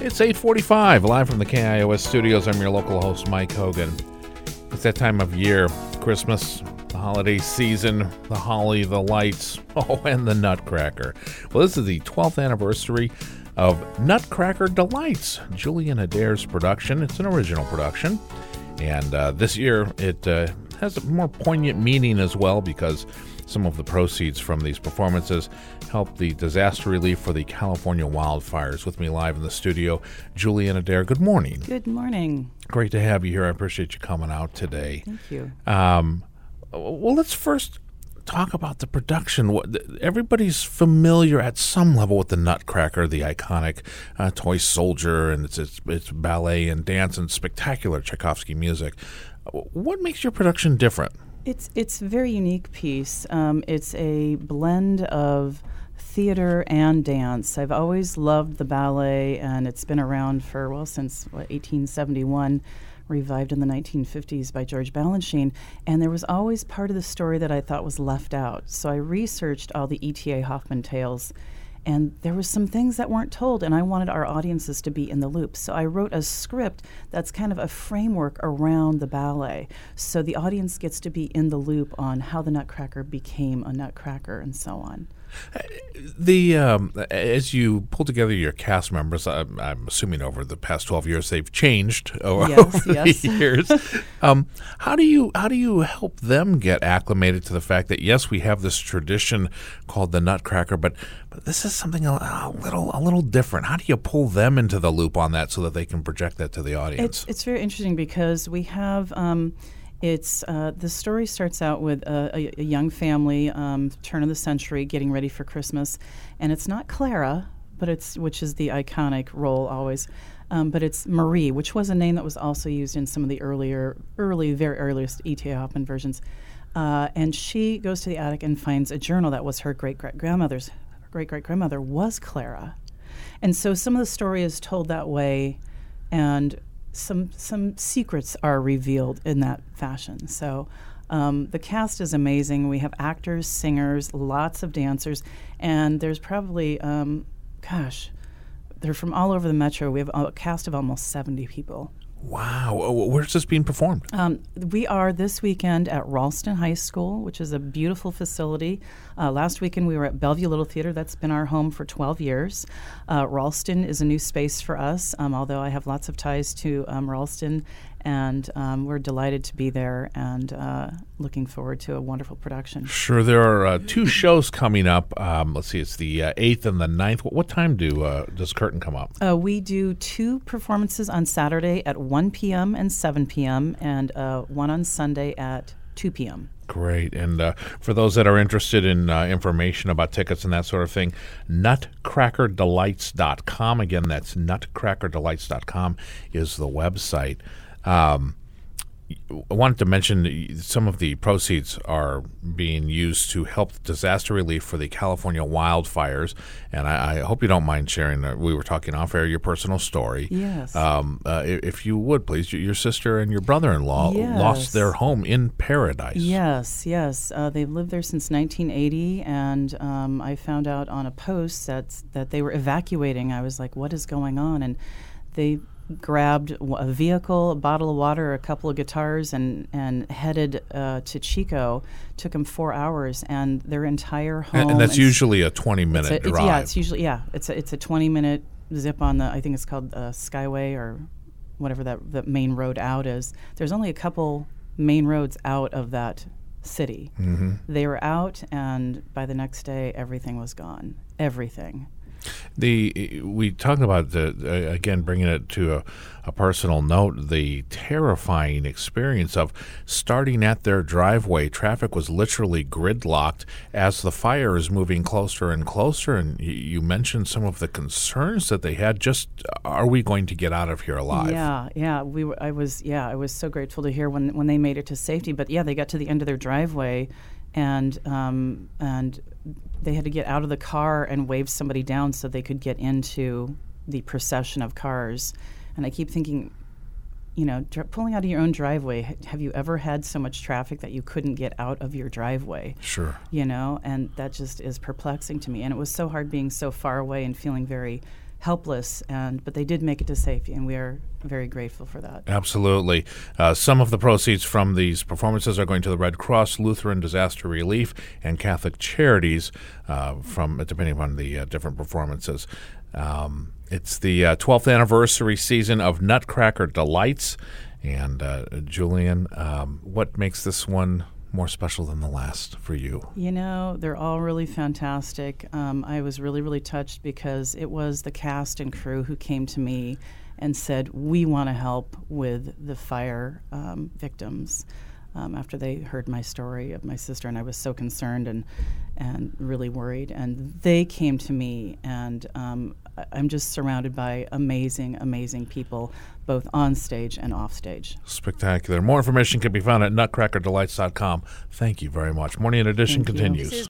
It's 8:45, live from the KIOS studios. I'm your local host, Mike Hogan. It's that time of year, Christmas, the holiday season, the holly, the lights, and the Nutcracker. Well, this is the 12th anniversary of Nutcracker Delights, Julian Adair's production. It's an original production, and this year it has a more poignant meaning as well because some of the proceeds from these performances help the disaster relief for the California wildfires. With me live in the studio, Julian Adair. Good morning. Good morning. Great to have you here. I appreciate you coming out today. Thank you. Well, let's first talk about the production. Everybody's familiar at some level with the Nutcracker, the iconic toy soldier, and its ballet and dance and spectacular Tchaikovsky music. What makes your production different? It's a very unique piece. It's a blend of theater and dance. I've always loved the ballet, and it's been around for, since 1871, revived in the 1950s by George Balanchine, and there was always part of the story that I thought was left out. So I researched all the E.T.A. Hoffmann tales, and there was some things that weren't told, and I wanted our audiences to be in the loop. So I wrote a script that's kind of a framework around the ballet. So the audience gets to be in the loop on how the Nutcracker became a Nutcracker and so on. As you pull together your cast members, I'm assuming over the past 12 years they've changed over the years. How do you help them get acclimated to the fact that yes, we have this tradition called the Nutcracker, but this is something a little different? How do you pull them into the loop on that so that they can project that to the audience? It's very interesting because we have. The story starts out with a young family, turn of the century, getting ready for Christmas, and it's not Clara, which is the iconic role always, but it's Marie, which was a name that was also used in some of the very earliest E.T.A. Hoffmann versions, and she goes to the attic and finds a journal that was her great-great-grandmother's great-great-grandmother was Clara, and so some of the story is told that way, and some secrets are revealed in that fashion. So the cast is amazing. We have actors, singers, lots of dancers, and there's probably, they're from all over the metro. We have a cast of almost 70 people. Wow. Where's this being performed? We are this weekend at Ralston High School, which is a beautiful facility. Last weekend we were at Bellevue Little Theater. That's been our home for 12 years. Ralston is a new space for us, although I have lots of ties to Ralston, and we're delighted to be there and looking forward to a wonderful production. Sure. There are two shows coming up. Let's see, it's the 8th and the 9th. What time does curtain come up? We do two performances on Saturday at 1 p.m. and 7 p.m. and one on Sunday at 2 p.m. Great. And for those that are interested in information about tickets and that sort of thing, nutcrackerdelights.com. Again, that's nutcrackerdelights.com is the website. I wanted to mention some of the proceeds are being used to help disaster relief for the California wildfires, and I hope you don't mind sharing, we were talking off air, your personal story. Yes. If you would, please, your sister and your brother-in-law lost their home in Paradise. Yes. They've lived there since 1980, and I found out on a post that they were evacuating. I was like, what is going on? And they grabbed a vehicle, a bottle of water, a couple of guitars, and headed to Chico. Took them 4 hours, and their entire home. And that's usually a 20-minute drive. It's usually it's a 20-minute zip on the, I think it's called Skyway or whatever that main road out is. There's only a couple main roads out of that city. Mm-hmm. They were out, and by the next day, everything was gone. Everything. We talked about again bringing it to a personal note, the terrifying experience of starting at their driveway. Traffic was literally gridlocked as the fire is moving closer and closer. And you mentioned some of the concerns that they had. Just, are we going to get out of here alive? Yeah. I was so grateful to hear when they made it to safety. But yeah, they got to the end of their driveway, and they had to get out of the car and wave somebody down so they could get into the procession of cars. And I keep thinking, pulling out of your own driveway, have you ever had so much traffic that you couldn't get out of your driveway? Sure. And that just is perplexing to me. And it was so hard being so far away and feeling very helpless, but they did make it to safety, and we are very grateful for that. Absolutely. Some of the proceeds from these performances are going to the Red Cross, Lutheran Disaster Relief, and Catholic Charities, depending upon the different performances. It's the 12th anniversary season of Nutcracker Delights. And Julian, what makes this one more special than the last for you? They're all really fantastic. I was really, really touched because it was the cast and crew who came to me and said, we want to help with the fire victims. After they heard my story of my sister, and I was so concerned and really worried. And they came to me, and I'm just surrounded by amazing, amazing people, both on stage and off stage. Spectacular. More information can be found at nutcrackerdelights.com. Thank you very much. Morning Edition continues.